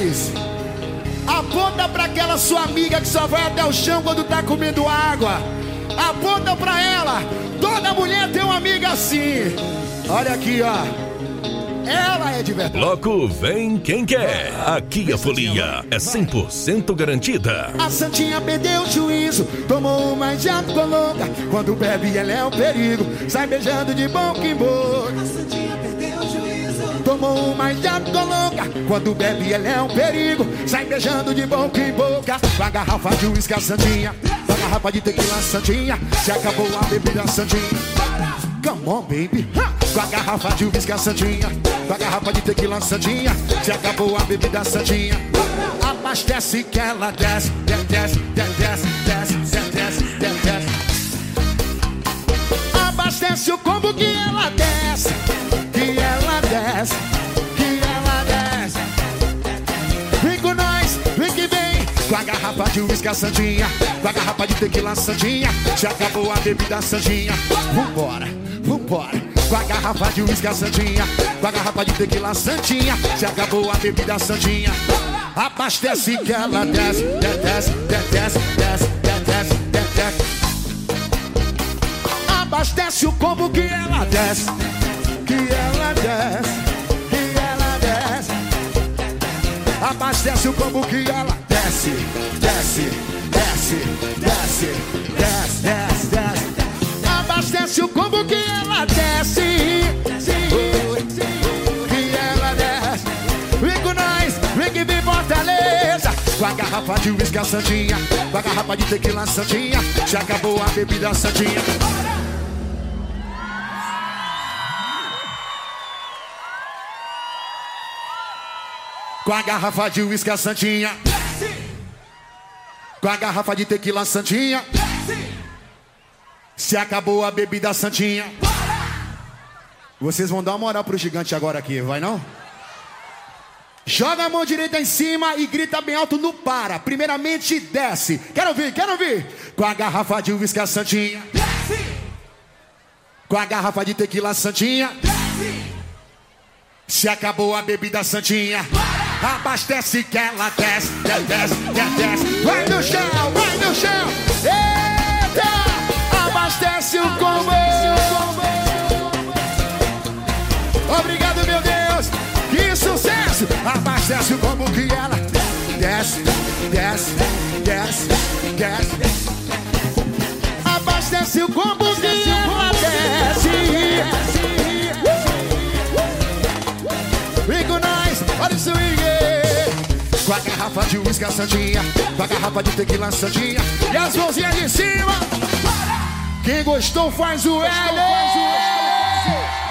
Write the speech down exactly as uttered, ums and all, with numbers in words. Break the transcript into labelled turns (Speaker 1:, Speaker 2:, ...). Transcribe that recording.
Speaker 1: mulheres, aponta pra aquela sua amiga que só vai até o chão quando tá comendo água. Aponta pra ela. Toda mulher tem uma amiga assim. Olha aqui, ó. Ela é de verdade.
Speaker 2: Bloco Vem Quem Quer. Aqui a folia é cem por cento garantida.
Speaker 1: A santinha perdeu o juízo, tomou uma de louca. Quando bebe ela é um perigo, sai beijando de boca em boca. A santinha perdeu o juízo, tomou uma de louca. Quando bebe ela é um perigo, sai beijando de boca em boca. Com a garrafa de uísque a santinha, com a garrafa de tequila a santinha, se acabou a bebida a santinha. Come on, baby. Com a garrafa de uísque a santinha, com a garrafa de tequila santinha, se acabou a bebida santinha. Abastece que ela desce, desce, desce, desce, desce, desce, desce, desce. Abastece o combo que ela desce, que ela desce, que ela desce. Vem com nós, vem que vem. Com a garrafa de uísque a santinha, com a garrafa de tequila santinha, se acabou a bebida santinha. Vambora, vambora. Com a garrafa de uísque a santinha, com a garrafa de tequila santinha, se acabou a bebida santinha. Abastece que ela desce, desce, desce, desce, desce, desce. Abastece o combo que ela desce, que ela desce, que ela desce. Abastece o combo que ela desce, desce, desce, desce, desce, desce, desce. Abastece o combo que ela desce, que ela desce. Vem com nós, vem que vem Fortaleza. Com a garrafa de uísque a santinha, com a garrafa de tequila santinha, já acabou a bebida santinha. Com a garrafa de uísque a santinha, com a garrafa de tequila santinha, se acabou a bebida santinha. Vocês vão dar uma moral pro gigante agora aqui, vai não? Joga a mão direita em cima e grita bem alto no para. Primeiramente desce. Quero ouvir, quero ouvir. Com a garrafa de uísque a santinha, desce. Com a garrafa de tequila santinha, desce. Se acabou a bebida santinha, abastece que ela desce, desce, desce, desce. Vai no chão, vai no chão. Eita! Abastece o combo. Obrigado, meu Deus. Que sucesso. Abastece o combo que ela desce, desce, desce, desce. Abastece o combo que ela desce. Vem com nós, olha isso aí. Com a garrafa de uísque a santinha, com a garrafa de tequila santinha, e as mãozinhas de cima. Quem gostou faz o L.